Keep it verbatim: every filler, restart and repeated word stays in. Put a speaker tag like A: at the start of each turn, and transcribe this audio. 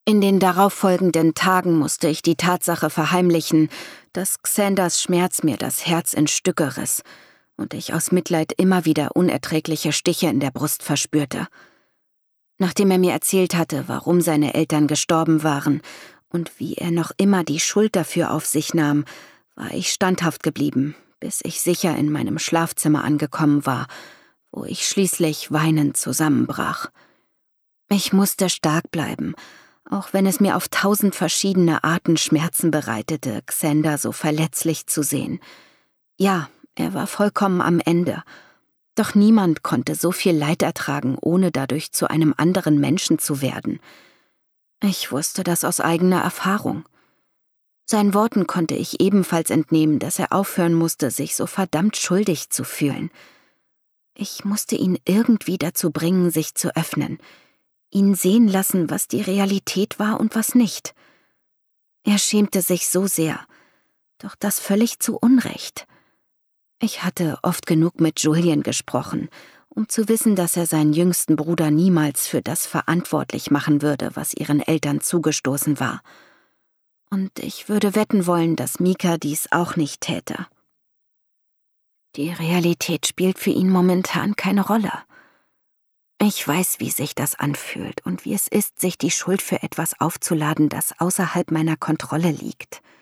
A: In den darauffolgenden Tagen musste ich die Tatsache verheimlichen, dass Xanders Schmerz mir das Herz in Stücke riss und ich aus Mitleid immer wieder unerträgliche Stiche in der Brust verspürte. Nachdem er mir erzählt hatte, warum seine Eltern gestorben waren und wie er noch immer die Schuld dafür auf sich nahm, war ich standhaft geblieben, bis ich sicher in meinem Schlafzimmer angekommen war, wo ich schließlich weinend zusammenbrach. Ich musste stark bleiben, auch wenn es mir auf tausend verschiedene Arten Schmerzen bereitete, Xander so verletzlich zu sehen. Ja, er war vollkommen am Ende. Doch niemand konnte so viel Leid ertragen, ohne dadurch zu einem anderen Menschen zu werden. Ich wusste das aus eigener Erfahrung. Seinen Worten konnte ich ebenfalls entnehmen, dass er aufhören musste, sich so verdammt schuldig zu fühlen. Ich musste ihn irgendwie dazu bringen, sich zu öffnen, ihn sehen lassen, was die Realität war und was nicht. Er schämte sich so sehr, doch das völlig zu Unrecht. Ich hatte oft genug mit Julian gesprochen, um zu wissen, dass er seinen jüngsten Bruder niemals für das verantwortlich machen würde, was ihren Eltern zugestoßen war. Und ich würde wetten wollen, dass Mika dies auch nicht täte. Die Realität spielt für ihn momentan keine Rolle. Ich weiß, wie sich das anfühlt und wie es ist, sich die Schuld für etwas aufzuladen, das außerhalb meiner Kontrolle liegt.